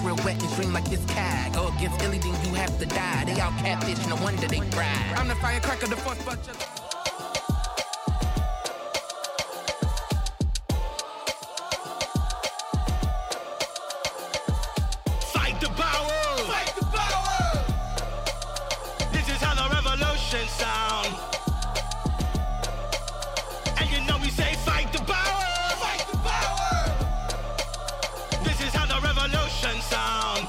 real wet and dream like this cat. Go against Illy, then you have to die. They all catfish, no wonder they cry. I'm the firecracker, the fourth butcher. Fight the power! Fight the power! This is how the revolution sound. And you know we say fight the power! Fight the power! This is how the revolution sound.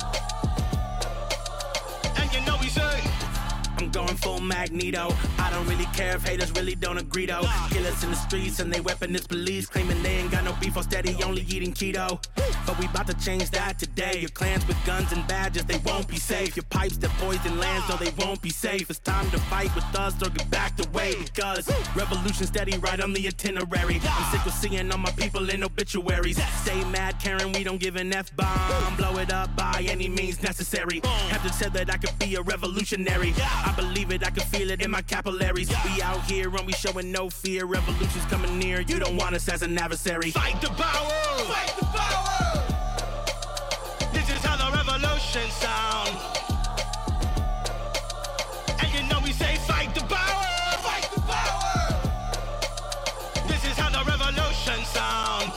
And you know we say I'm going full Magneto. I don't really care if haters really don't agree though. Killers in the streets and they weapon is police, claiming they ain't got no beef or steady, only eating keto. But we about to change that today. Your clans with guns and badges, they won't be safe. Your pipes that poison lands, no, they won't be safe. It's time to fight with us or get backed away, because revolution steady right on the itinerary. I'm sick of seeing all my people in obituaries. Stay mad, Karen, we don't give an F-bomb. Blow it up by any means necessary. Have to tell that I could be a revolutionary. I believe it, I can feel it in my capillaries. We out here and we showing no fear. Revolution's coming near, you don't want us as an adversary. Fight the power! Fight the power! This is how the revolution sound. And you know we say fight the power! Fight the power! This is how the revolution sound.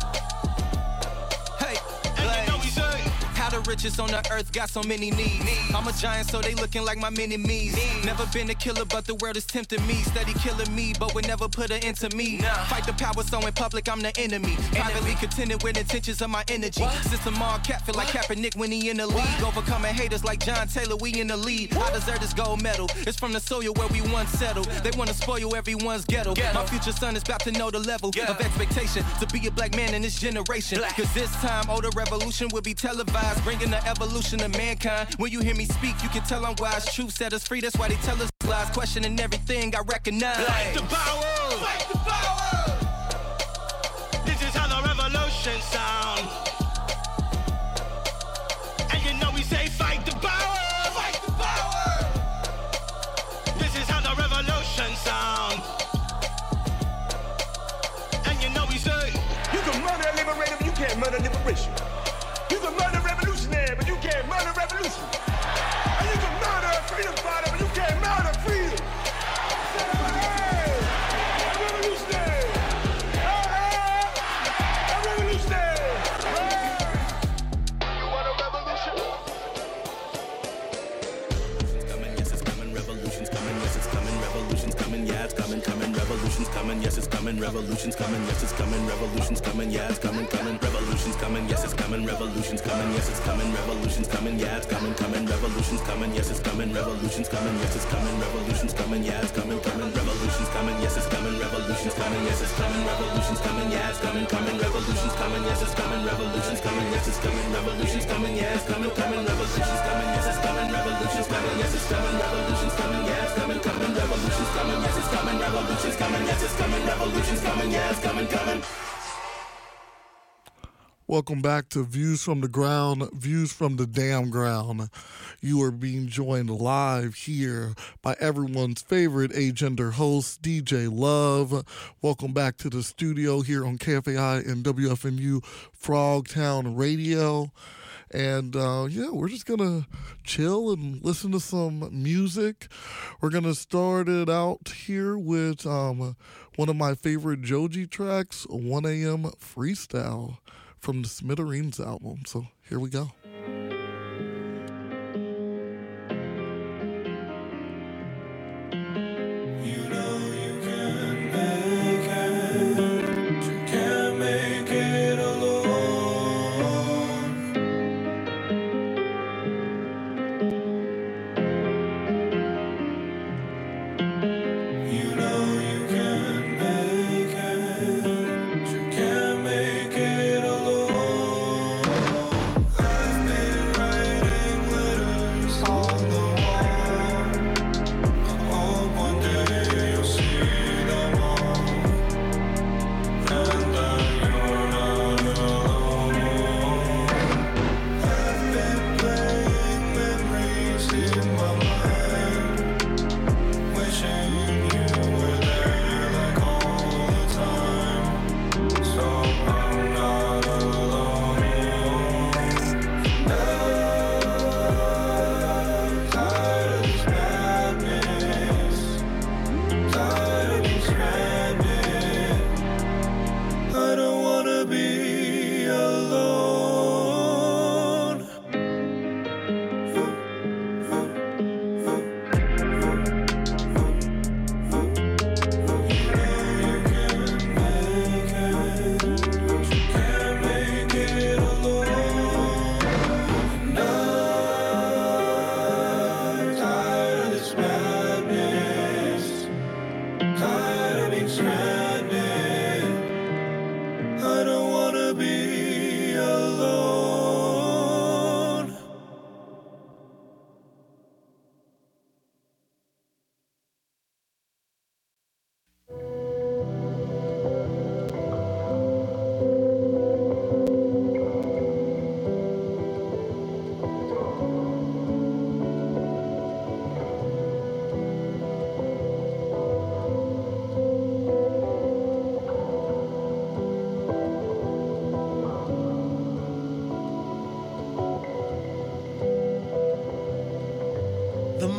Hey, and you know we say how the richest on the earth got so many needs. I'm a giant, so they looking like my mini-me's. Never been a killer, but the world is tempting me. Steady killing me, but would never put an end to me. Fight the power, so in public, I'm the enemy. Privately contended with intentions of my energy. System all cap, feel like Kaepernick when he in the league. Overcoming haters like John Taylor, we in the lead. I deserve this gold medal. It's from the soil where we once settled. They wanna spoil everyone's ghetto. My future son is about to know the level of expectation to be a black man in this generation. Cause this time, oh, the revolution will be televised, bringing the evolution of mankind. When you hear me speak, you can tell I'm wise. Truth set us free, that's why they tell us lies. Questioning everything I recognize. Fight the power! Fight the power! This is how the revolution sound. And you know we say fight the power! Fight the power! This is how the revolution sound. And you know we say you can murder a liberator, but you can't murder liberation. You can murder revolutionary, but you can't murder revolution. And you can murder a freedom fighter, but you can't murder freedom. Hey, revolutionary. Hey, revolutionary. Hey. You want a revolution? Yes, it's coming, revolution's coming, yes, it's coming, revolution's coming, yeah, it's coming, revolution's coming, yes, it's coming, revolution's coming, yes, it's coming, revolution's coming, yeah, it's coming, revolution's coming, yes, it's coming, revolution's coming, yes, it's coming, revolution's coming, yeah, it's coming, revolution's coming, yes, it's coming, revolution's coming, yes, it's coming, revolution's coming, yeah, it's coming, revolution's coming, yes, it's coming, revolution's coming, yes, it's coming, revolution's coming, yeah, it's coming, revolution's coming, yes, it's coming, revolution's coming, yes, it's coming, revolution's coming, yeah, it's coming, revolution's coming, yes, it's coming, revolution's coming, yes, it's coming, revolution's coming, yeah, it's coming, revolution's coming, yes, it's coming, revolution's coming, yes, it's coming, revolution's coming, yeah, it's coming. Welcome back to Views from the Ground, Views from the Damn Ground. You are being joined live here by everyone's favorite agender host, DJ Love. Welcome back to the studio here on KFAI and WFMU Frogtown Radio. And we're just going to chill and listen to some music. We're going to start it out here with one of my favorite Joji tracks, 1 a.m. Freestyle, from the Smithereens album. So here we go.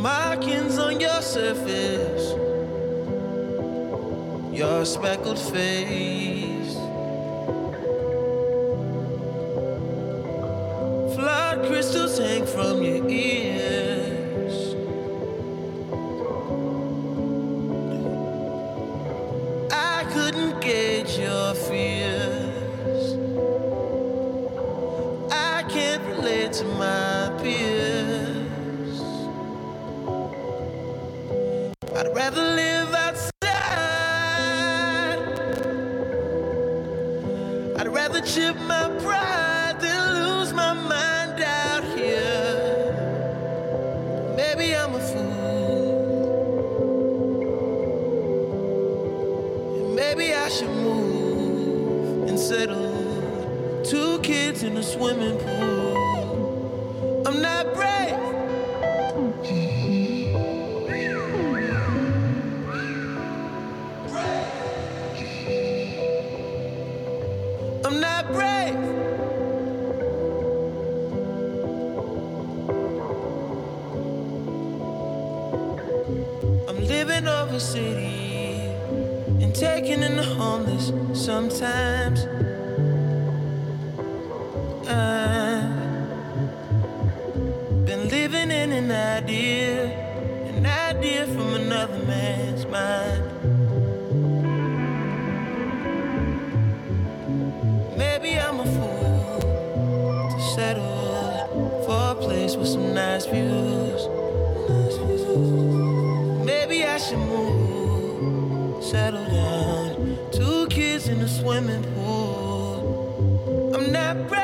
markings on your surface, your speckled face. Flood crystals hang from your ears. I couldn't gauge your fears. I can't relate to my peers. I'd rather live outside. I'd rather chip my pride than lose my mind out here. Maybe I'm a fool. And maybe I should move and settle. 2 kids in a swimming pool. I'm not brave. I'm not brave. I'm living over city and taking in the homeless sometimes. I've been living in an idea from another man's mind. Maybe I'm a fool to settle for a place with some nice views. Maybe I should move, settle down. 2 kids in a swimming pool. I'm not brave.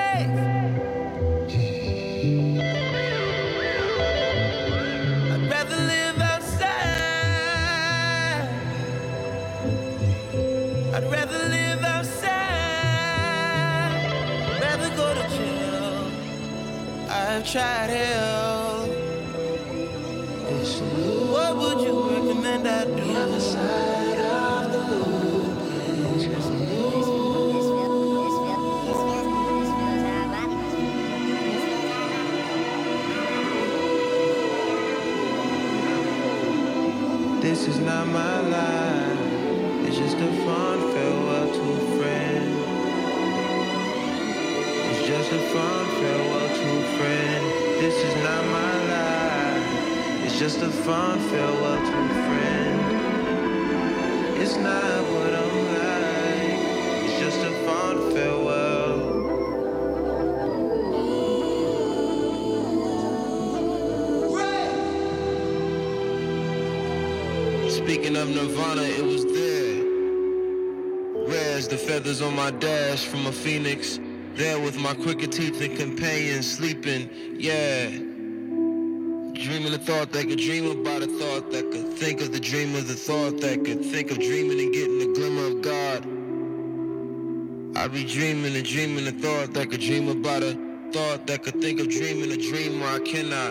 I'd rather live outside. I'd rather live outside. Rather go to jail. I've tried hell. What would you recommend I do? The other side of the loop. This is not my life. It's just a fond farewell to a friend. It's just a fond farewell to a friend. This is not my life. It's just a fond farewell to a friend. It's not what I'm like. It's just a fond farewell. Speaking of Nirvana, it was there. Rare as the feathers on my dash from a phoenix. There with my crooked teeth and companions sleeping, yeah. Dreaming a thought that could dream about a thought that could think of the dream of the thought that could think of dreaming and getting the glimmer of God. I be dreaming and dreaming a thought that could dream about a thought that could think of dreaming a dream where I cannot.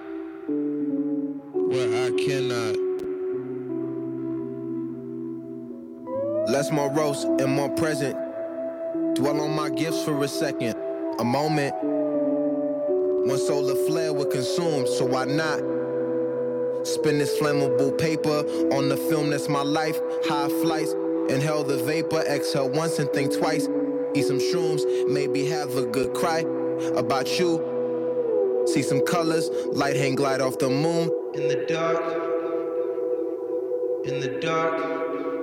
Less morose and more present. Dwell on my gifts for a second. A moment. One solar flare would consume, so why not? Spin this flammable paper on the film that's my life. High flights, inhale the vapor, exhale once and think twice. Eat some shrooms, maybe have a good cry about you. See some colors, light hang glide off the moon. In the dark, in the dark.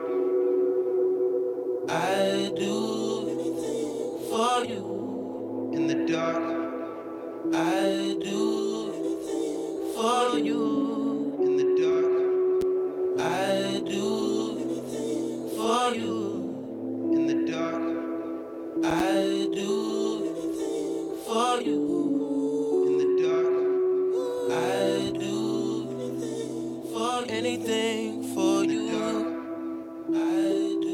I do anything for you. In the dark, I do anything for you. In the dark, I do anything for you. In the dark, I do anything for you. In the dark, I do anything for you. Anything for you. I do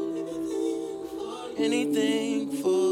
anything for you.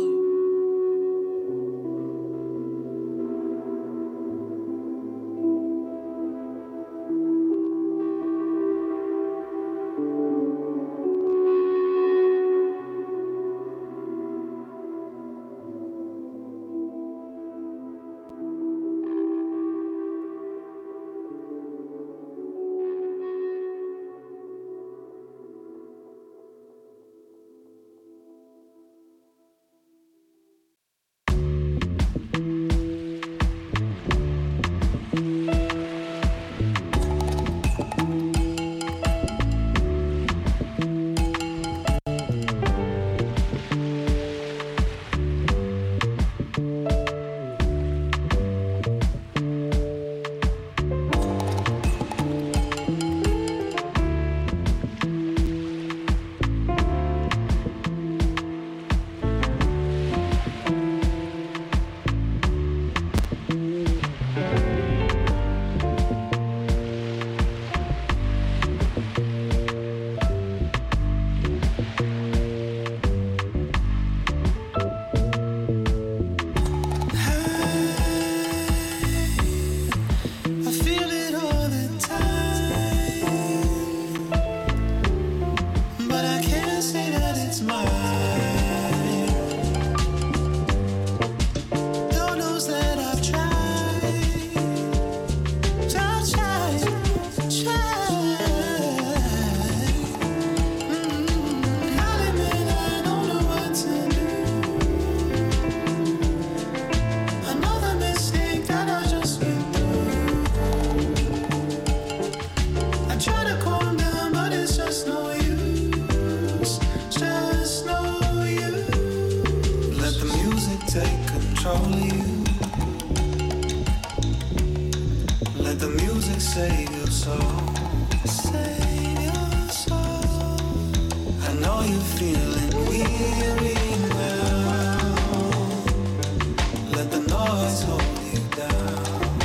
save your soul. Save your soul. I know you're feeling weary now. Let the noise hold you down.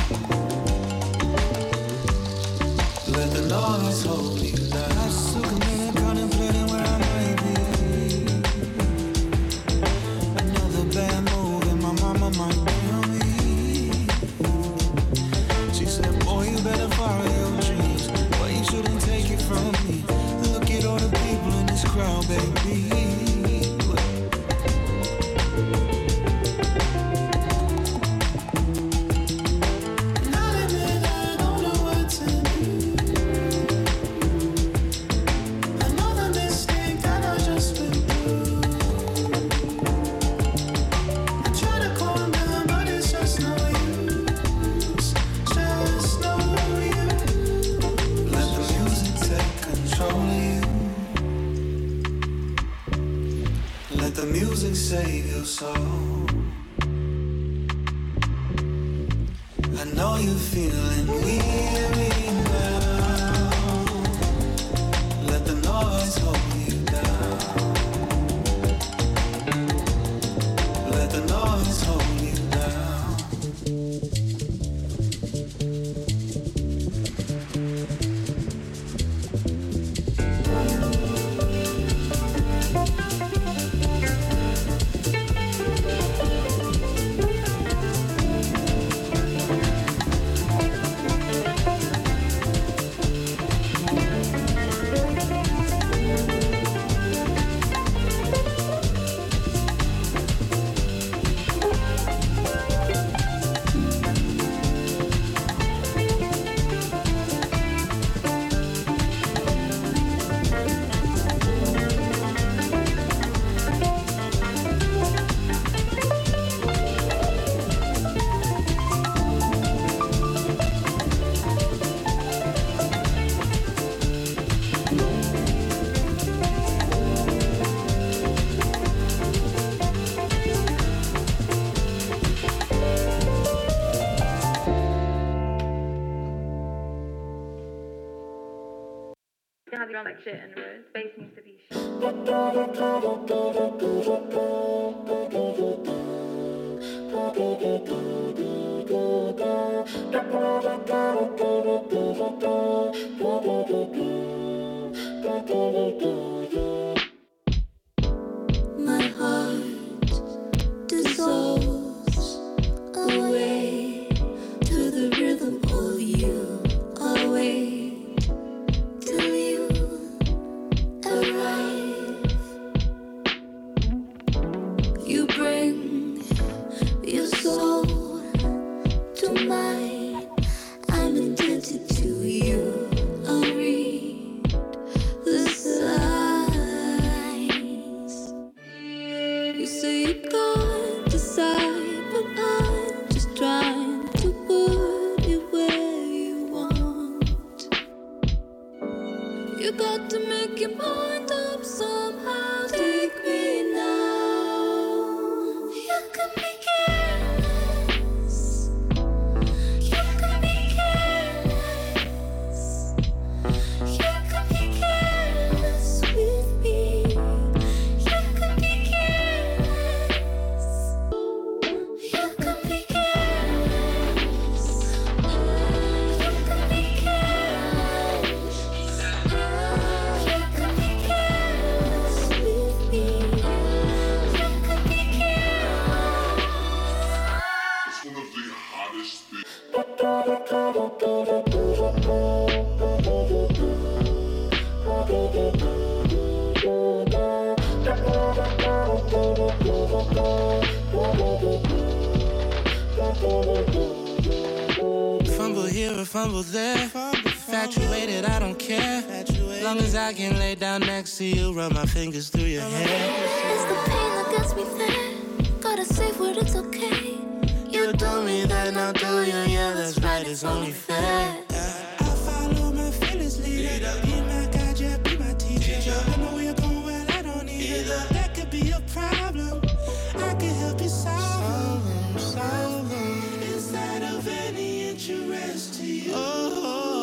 Let the noise hold you down. I'm Superman contemplating where I might be. Another bad move and my mama might be on me. She said, boy, you better follow your dreams, but you shouldn't take it from me. Look at all the people in this crowd, baby. Save your soul. I know you're feeling weary now. Let the noise hold you down. Let the noise hold you down. Like shit in the road. Space needs to be shit. My heart dissolves away to the rhythm of you. Away. Fumble here or fumble there. Infatuated, I don't care. Long as I can lay down next to you, run my fingers through your hair. It's the pain that gets me there. Gotta say what it's okay. You told me that, now do you? Yeah, that's right, it's only fair. I follow my feelings, leader. Be my guide, yeah, be my teacher. I know you're going well, I don't either. That could be a problem. I can help you solve them. Instead of any interest to you. Oh.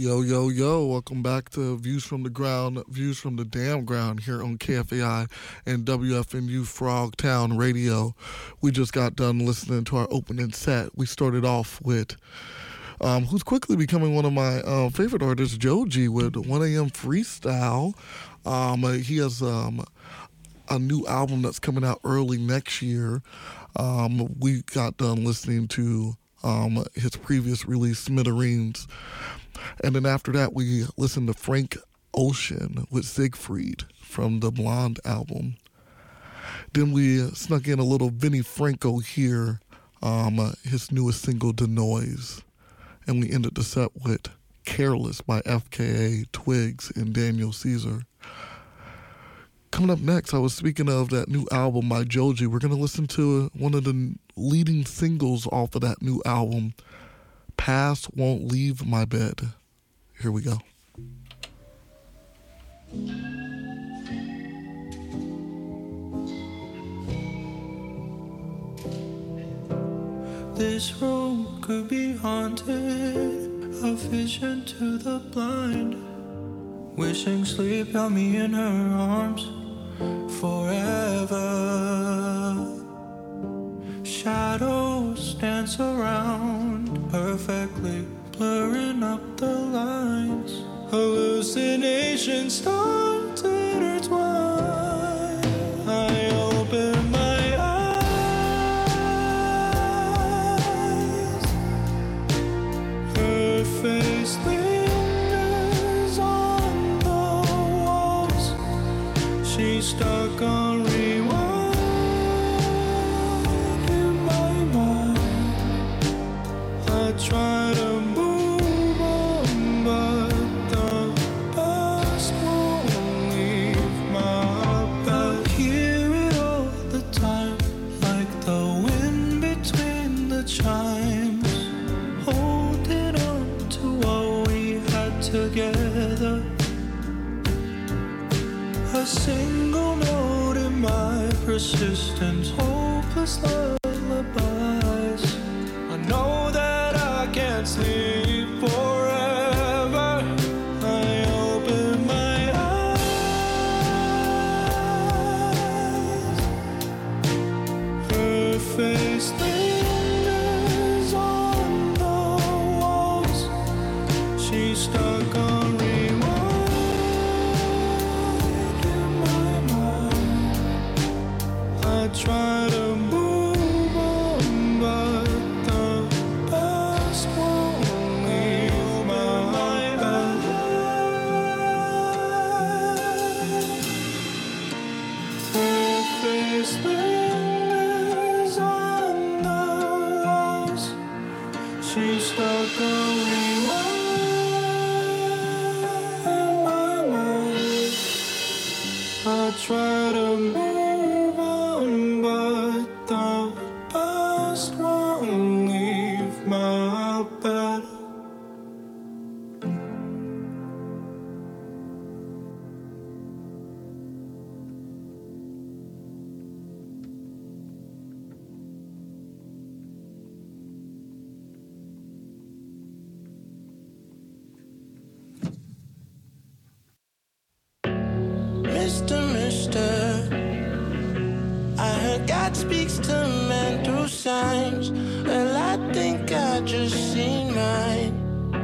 Yo, yo, yo, welcome back to Views from the Ground, Views from the Damn Ground here on KFAI and WFNU Frogtown Radio. We just got done listening to our opening set. We started off with who's quickly becoming one of my favorite artists, Joji, with 1 a.m. Freestyle. He has a new album that's coming out early next year. We got done listening to his previous release, Smithereens. And then after that, we listened to Frank Ocean with Siegfried from the Blonde album. Then we snuck in a little Vinnie Franco here, his newest single, Denoise. And we ended the set with Careless by FKA, Twigs, and Daniel Caesar. Coming up next, I was speaking of that new album by Joji. We're going to listen to one of the leading singles off of that new album, Past Won't Leave My Bed. Here we go. This room could be haunted, a vision to the blind, wishing sleep held me in her arms forever. Shadows dance around perfectly, blurring up the lines. Hallucinations start to intertwine. I open my eyes. Her face lingers on the walls. She's stuck on rewind in my mind. I try to move on, but the past won't leave my bed. Hear it all the time, like the wind between the chimes, holding on to what we had together. A single note in my persistent, hopeless lullabies. I know that I can't sleep forever. I open my eyes. Her face lingers on the walls. She's stuck on rewind in my mind. I try to move on, but the past won't leave my bed. Her face lingers on the walls. She's stuck on rewind in my mind. I try to move on, but the past won't leave my bed. Mister, I heard God speaks to men through signs. Well, I think I just seen mine.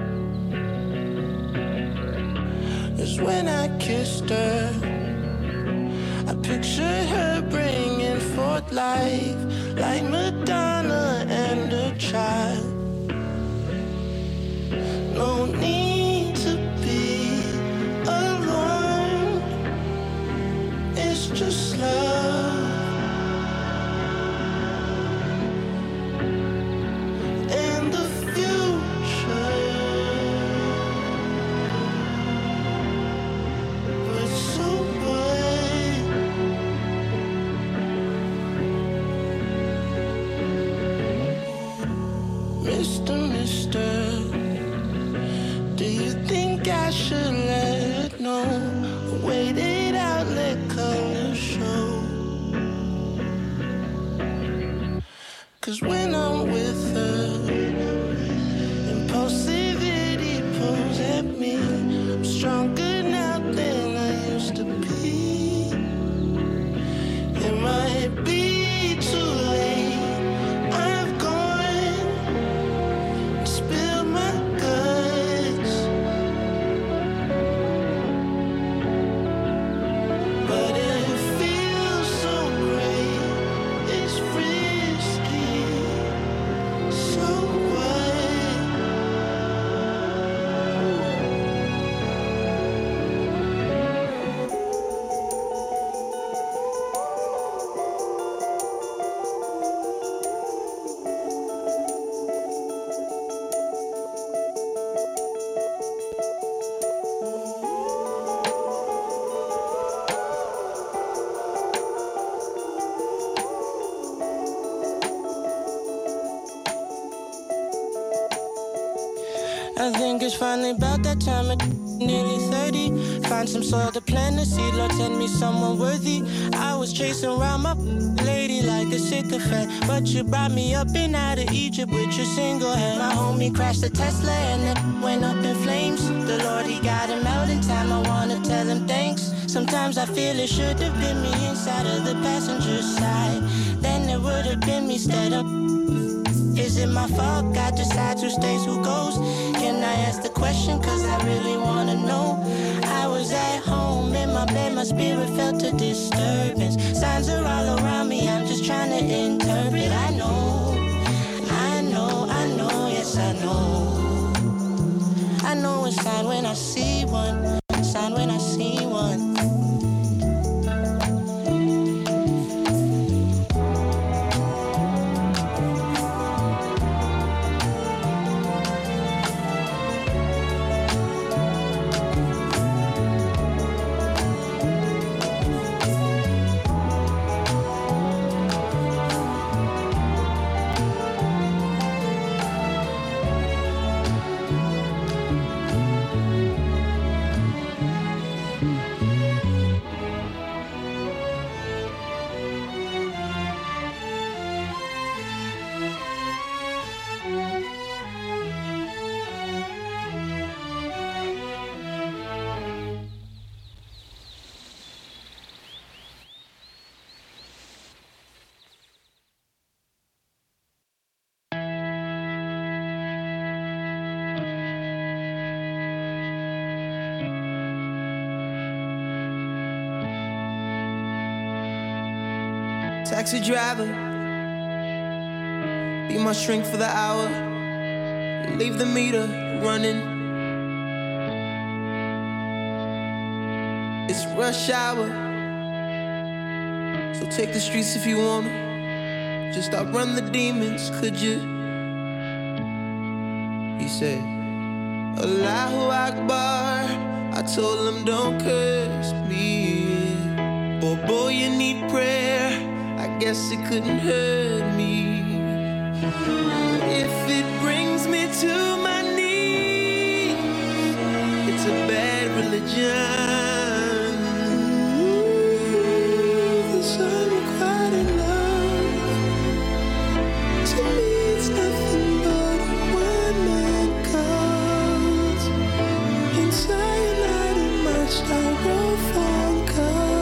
'Cause when I kissed her, I pictured her bringing forth life, like Madonna and a child. No need to be alone, it's just love. And the future was so bright. Mister, do you think I should let it know? Wait it out, let color show. 'Cause when I'm with her, impulsivity pulls at me. I think it's finally about that time, nearly 30. Find some soil to plant the seed, Lord, send me someone worthy. I was chasing around my lady like a sycophant, but you brought me up and out of Egypt with your single hand. My homie crashed a Tesla and it went up in flames. The Lord, he got him out in time, I wanna tell him thanks. Sometimes I feel it should have been me inside of the passenger side. Then it would have been me instead of. Is it my fault? God decides who stays, who goes. Can I ask the question? Cause I really wanna know. I was at home in my bed, my spirit felt a disturbance. Signs are all around me, I'm just trying to interpret. I know, yes I know. I know a sign when I see one, sign when I see one. Taxi driver, be my shrink for the hour. Leave the meter running. It's rush hour, so take the streets if you wanna. Just outrun the demons, could you? He said, Allahu Akbar. I told him don't curse me. Boy, you need prayer. I guess it couldn't hurt me. If it brings me to my knees, it's a bad religion. This unrequited love, to me it's nothing but a one-man cult. In cyanide and my styrofoam cup.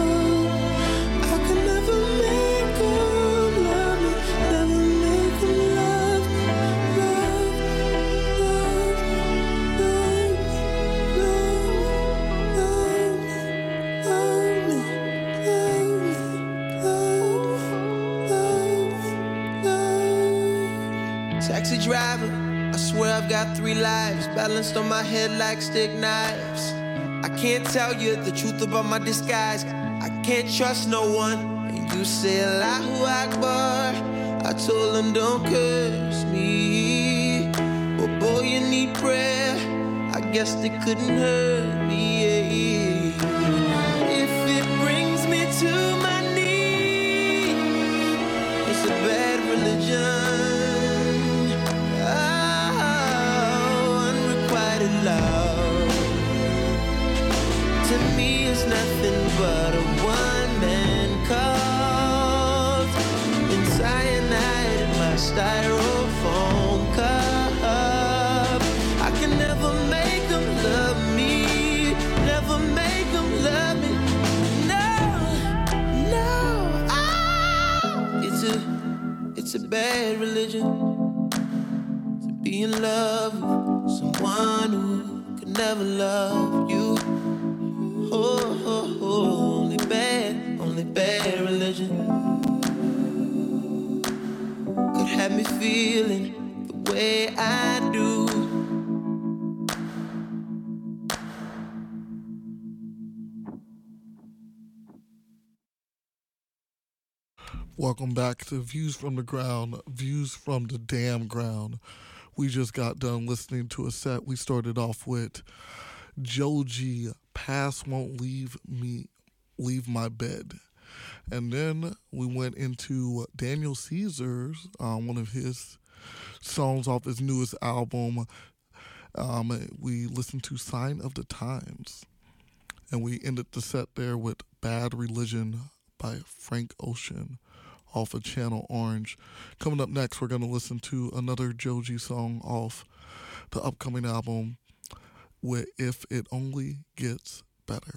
Taxi driver, I swear I've got 3 lives balanced on my head like stick knives. I can't tell you the truth about my disguise. I can't trust no one. And you say Allahu Akbar. I told him don't curse me. But boy, you need prayer. I guess they couldn't hurt me. If it brings me to my knees, it's a bad religion. Love to me is nothing but a one-man cult. In cyanide in my styrofoam cup. I can never make them love me, never make them love me. No, it's a bad religion to be in love with someone who could never love you. Only bad religion could have me feeling the way I do. Welcome back to Views from the Ground, Views from the Damn Ground. We just got done listening to a set. We started off with Joji, Past Won't Leave My Bed. And then we went into Daniel Caesar's, one of his songs off his newest album, We listened to Sign of the Times. And we ended the set there with Bad Religion by Frank Ocean off of Channel Orange. Coming up next, we're going to listen to another Joji song off the upcoming album with If It Only Gets Better.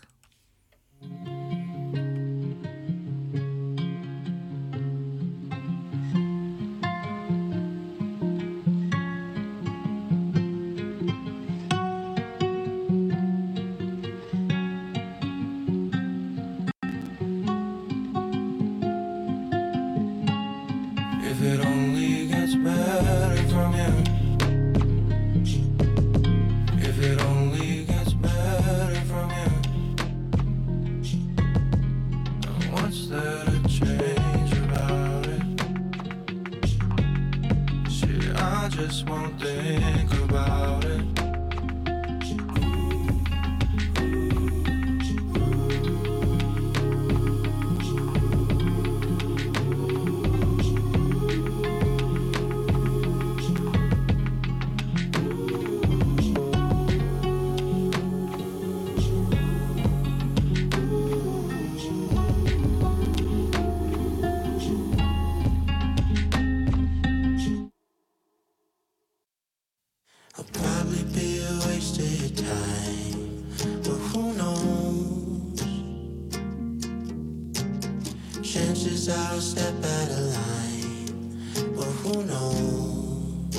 If it only gets better from here. If it only gets better from here. And what's there to change about it? See, I just won't think about it. I'll probably be a waste of your time, but who knows? Chances are I'll step out of line, but who knows?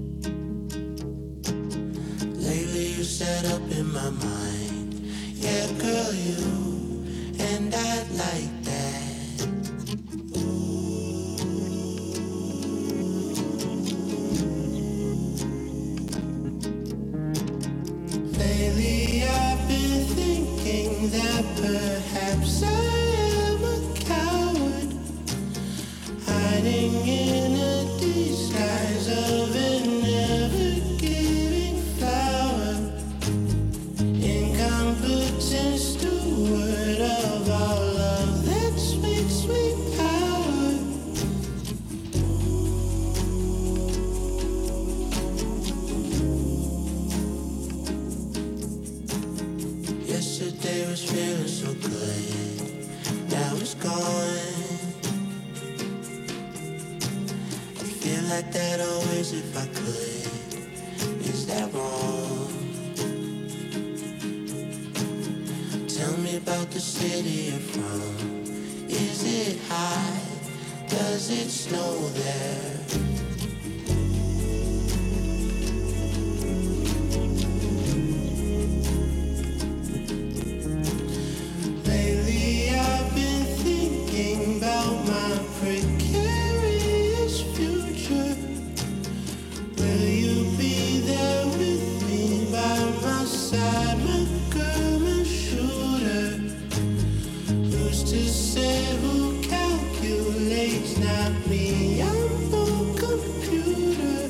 Lately you set up in my mind, yeah girl you, and I'd like that. Lately I've been thinking that perhaps I am a coward, hiding in a disguise of a never-giving flower, incompetent steward of all love that sweet, sweet power. Yesterday was feeling so good, now it's gone. I feel like that always if I could. Is that wrong? Tell me about the city you're from. Is it high? Does it snow there? Lately I've been thinking about my precarious future. Will you be there with me by my side, my girl, my shooter? Who's to say who calculates? Not me, I'm no computer.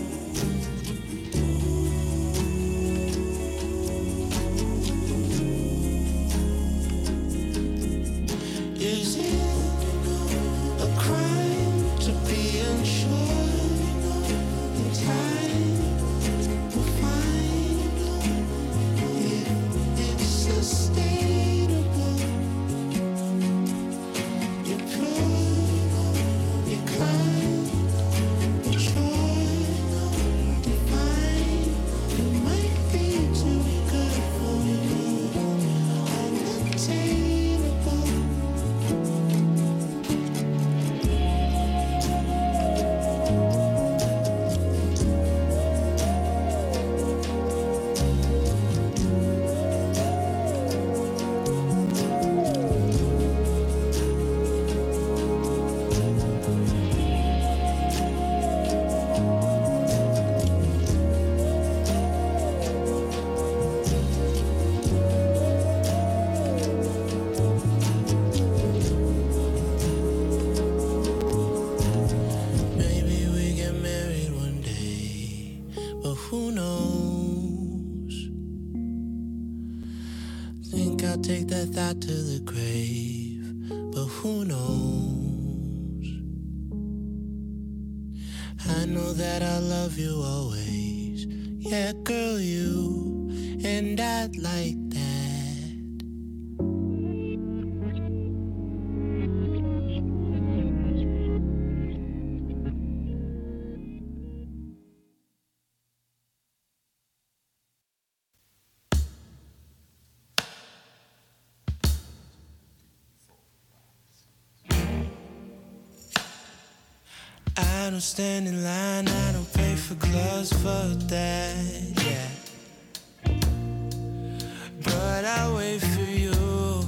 Is it a crime to be unsure? In time will find if it's sustainable. You're pure, you're kind, you're sure, divine. You might be too good for me, unattainable. Maybe we get married one day, but who knows? Think I'll take that thought to the grave, but who knows? I know that I'll love you always, Yeah, girl, you and I'd like that. I don't stand in line, I don't pay for gloves for that, yeah. But I wait for you.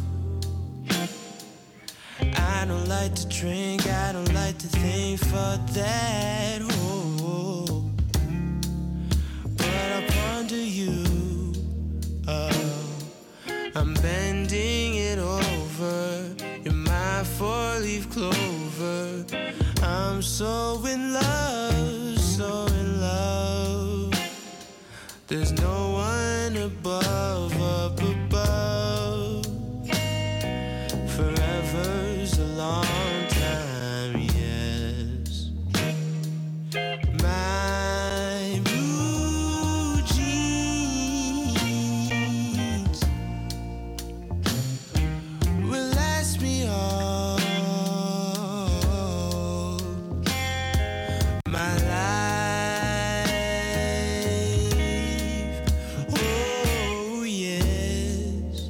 I don't like to drink, I don't like to think for that, oh. But I ponder you, oh. I'm bending it over. You're my four-leaf clover. I'm so in love, so in love. There's no one above, up above. Forever's a long time, yes. My blue jeans will last me all my life. Oh yes.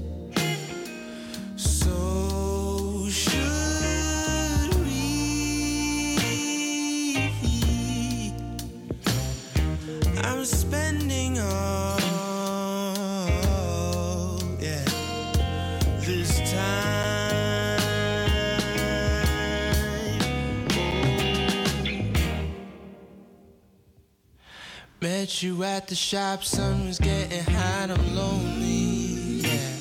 So should we. I'm spending all, yeah, this time. Met you at the shop, sun was getting hot, I'm lonely, yeah.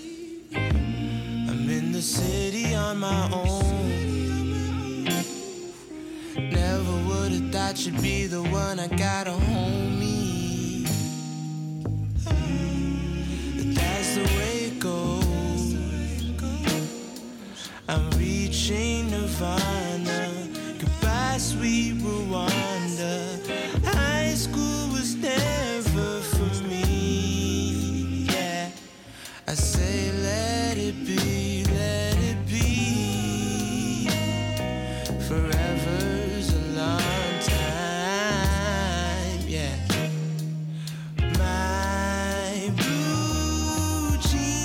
I'm in the city on my own. Never would've thought you'd be the one, I got a homie. But that's the way it goes. I'm reaching nirvana. Goodbye, sweet Rwanda. High school was never for me, yeah. I say let it be, let it be. Forever's a long time, yeah. My blue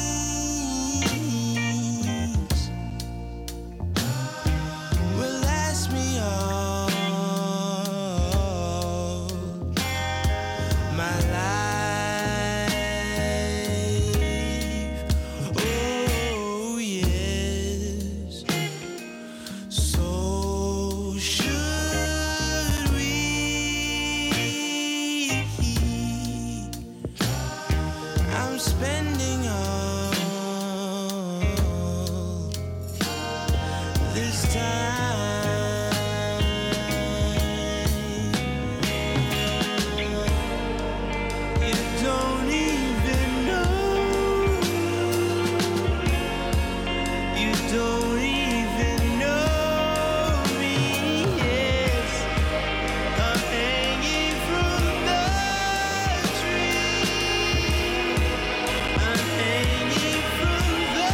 jeans will last me all my life. Oh yes. So should we. I'm spending all this time. You don't even know. You don't even know me. Yes, I'm hanging from the tree. I'm hanging from the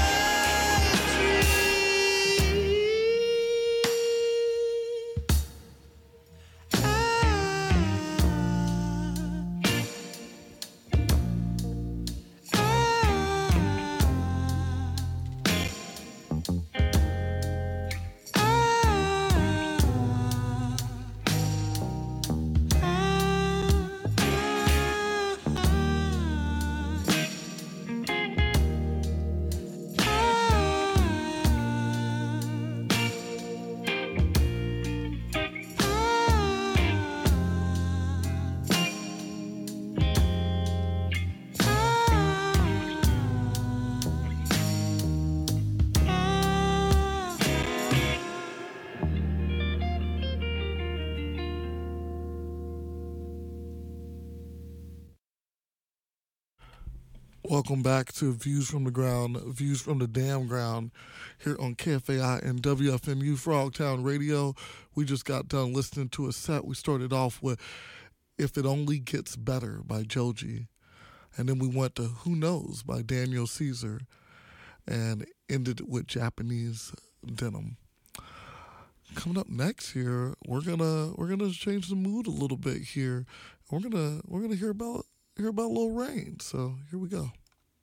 Welcome back to Views from the Ground, Views from the Damn Ground, here on KFAI and WFMU Frogtown Radio. We just got done listening to a set. We started off with If It Only Gets Better by Joji. And then we went to Who Knows by Daniel Caesar and ended with Japanese Denim. Coming up next here, we're gonna change the mood a little bit here. We're gonna hear about Lil Rain. So here we go.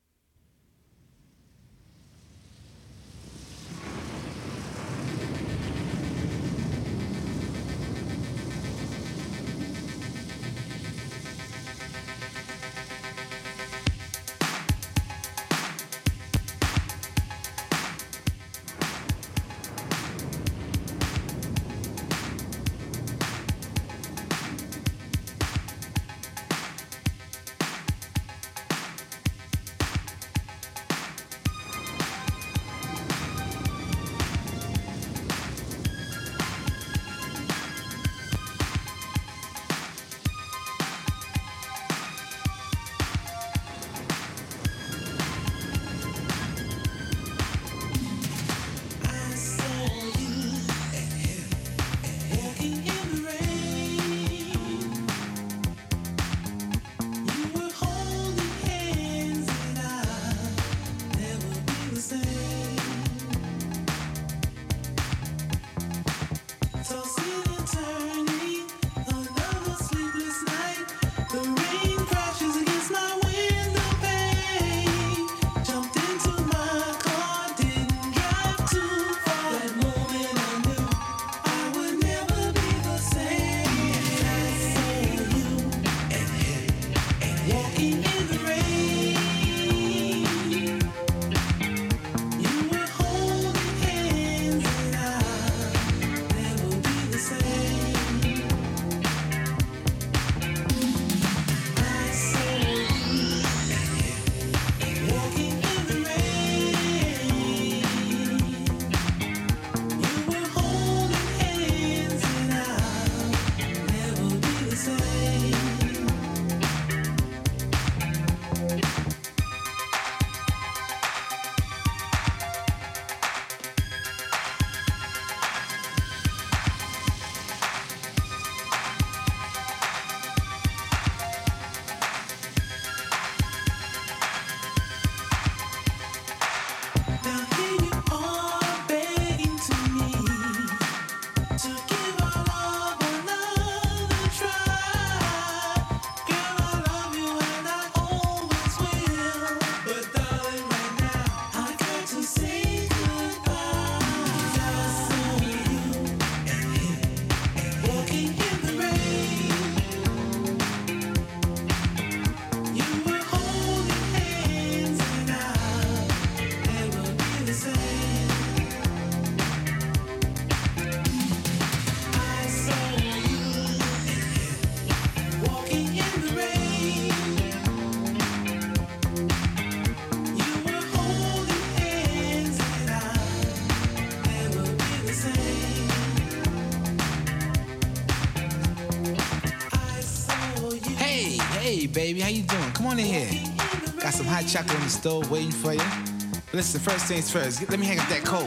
Hey, baby, how you doing? Come on in here. Got some hot chocolate on the stove waiting for you. Listen, first things first, let me hang up that coat.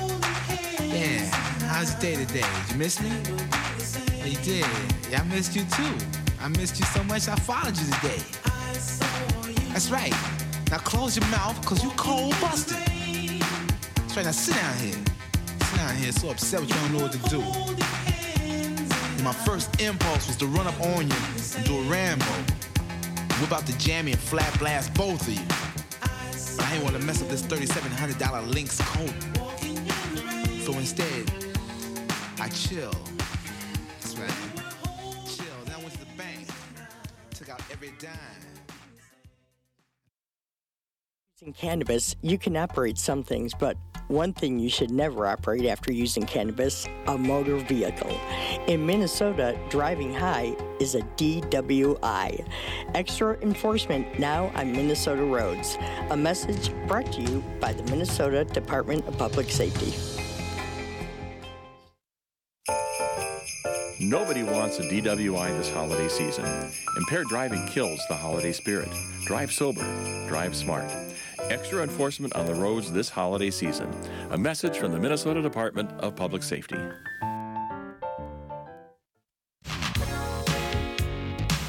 Yeah, how's your day today? Did you miss me? Oh, you did? Yeah, I missed you too. I missed you so much I followed you today. That's right. Now close your mouth, cause you cold busted. That's right, now sit down here. Sit down here, so upset with you don't know what to do. And my first impulse was to run up on you and do a Rambo. Whip out the jammy and flat blast both of you. But I ain't want to mess up this $3,700 Lynx coat. So instead, I chill. That's right. Chill. Then I went to the bank. Took out every dime. Using cannabis, you can operate some things, but one thing you should never operate after using cannabis, a motor vehicle. In Minnesota, driving high is a DWI. Extra enforcement now on Minnesota roads. A message brought to you by the Minnesota Department of Public Safety. Nobody wants a DWI this holiday season. Impaired driving kills the holiday spirit. Drive sober. Drive smart. Extra enforcement on the roads this holiday season. A message from the Minnesota Department of Public Safety.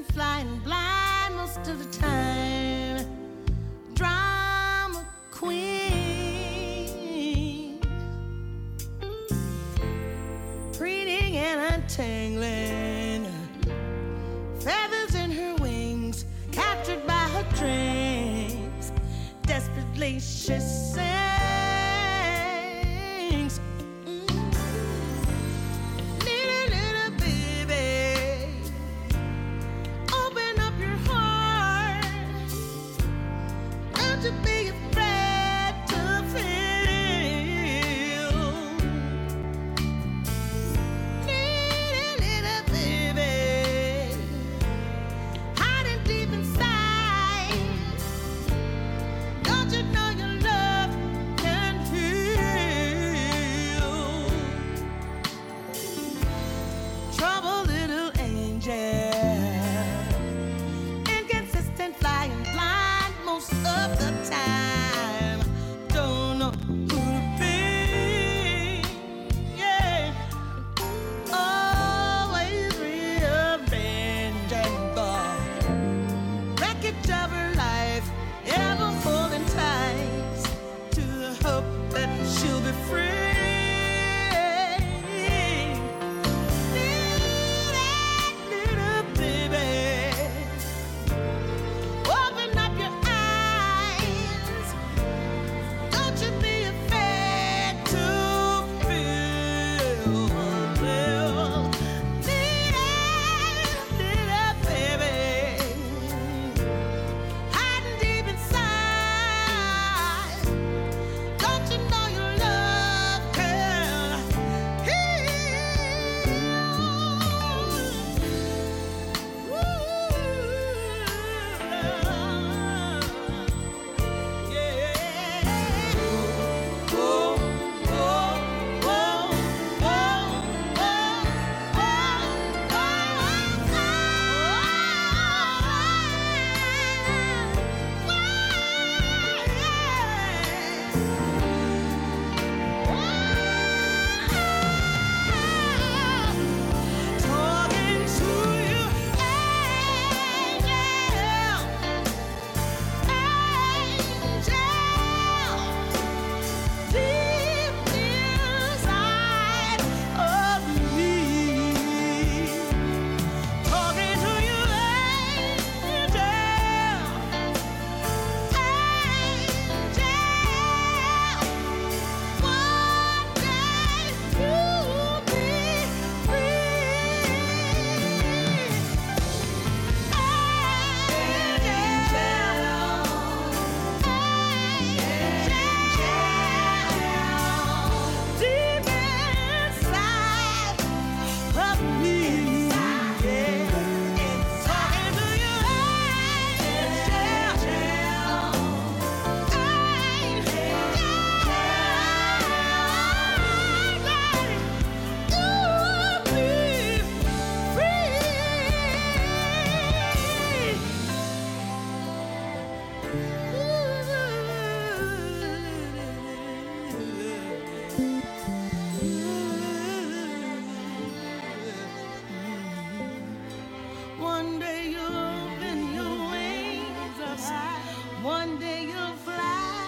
flying blind most of the time. Drama queen, preening and untangling, feathers in her wings, captured by her dreams. Desperately she sings. Little baby, open up your heart. Don't you be afraid to feel. Little baby, hiding deep inside. Don't you know your love can heal? Trouble, little angel, inconsistent, flying blind most of the time. Don't know who to be, yeah. Always rearranging the wreckage of her life, ever holding tight to the hope that she'll be free. Little baby, open up your eyes. Don't you be afraid to feel. Little baby, hiding deep inside. Don't you know your love can heal? Talking to you, angel, deep inside of me. Talking to you, angel, one day you'll be deep inside of me. Talking to you, you'll be One day you'll open your wings, one day you'll fly.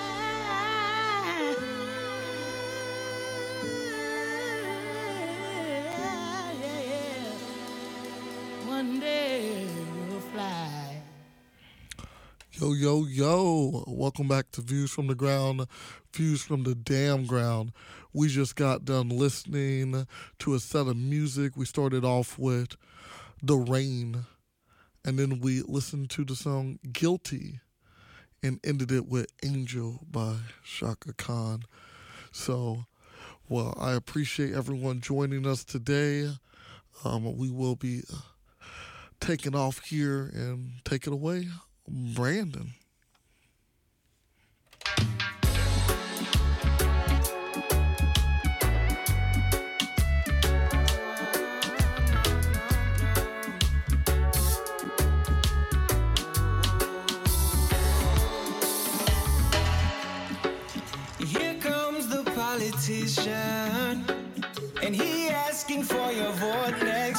One day you'll fly. Yo, yo, yo. Welcome back to Views from the Ground, Views from the Damn Ground. We just got done listening to a set of music. We started off with The Rain, and then we listened to the song Guilty and ended it with Angel by Chaka Khan. So, well, I appreciate everyone joining us today. We will be taking off here, and take it away, Brandon. Here comes the politician, and he asking for your vote next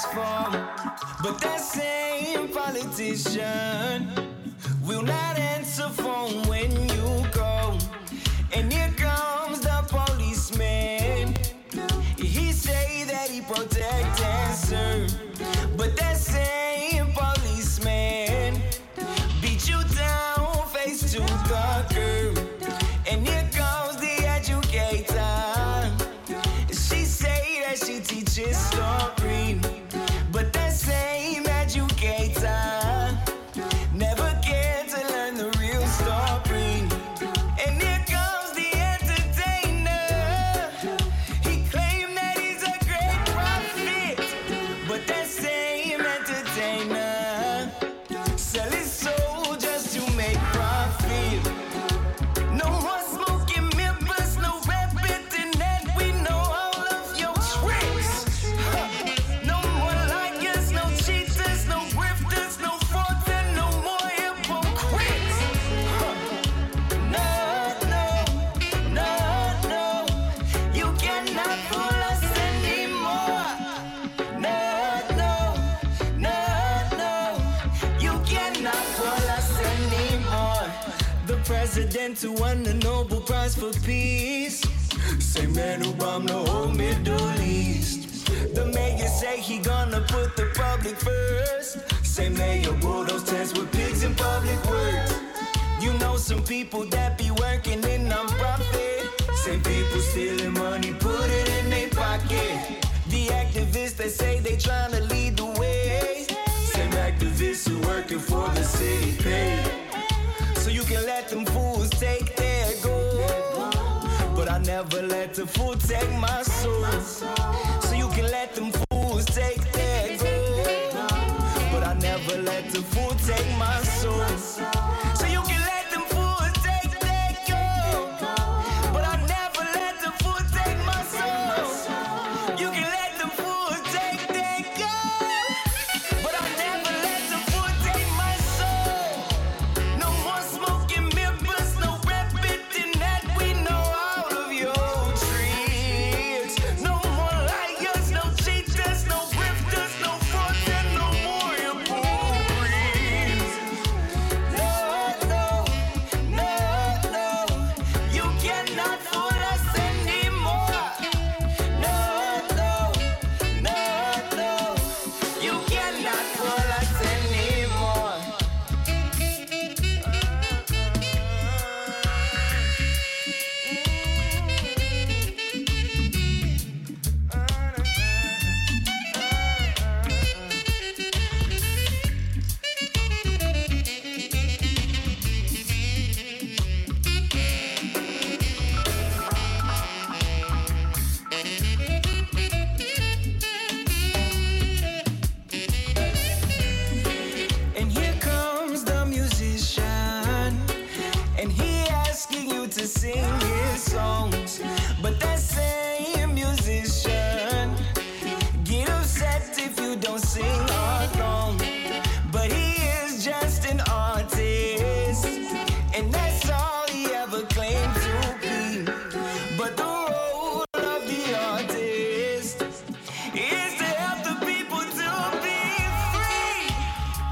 transform. But that same politician will not answer phone when you go. And here comes the policeman. He say that he protect and serve. But that same policeman beat you down face to the curb. And here comes the educator. She say that she teaches story. But that same educator never cared to learn the real story. And here comes the entertainer. He claimed that he's a great prophet. But that same entertainer sell his soul just to make profit. No more smoking mirrors, no repeating that. We know all of your tricks. No more liars, no cheaters, no grifters, no frauds, and no more hypocrites. No, no, no, no. You cannot fool us anymore. No, no, no, no. You cannot fool us anymore. The president who won the Nobel Prize for Peace, same man who bombed the whole Middle East. The mayor say he gonna put the public first. Same mayor bulldoze tents with pigs in public works. You know some people that be working in non-profit. Same people stealing money, put it in their pocket. The activists that say they tryna lead the way. Same activists who working for the city pay. So you can let them fools take their gold, but I never let the fool take my soul. So you can let them fools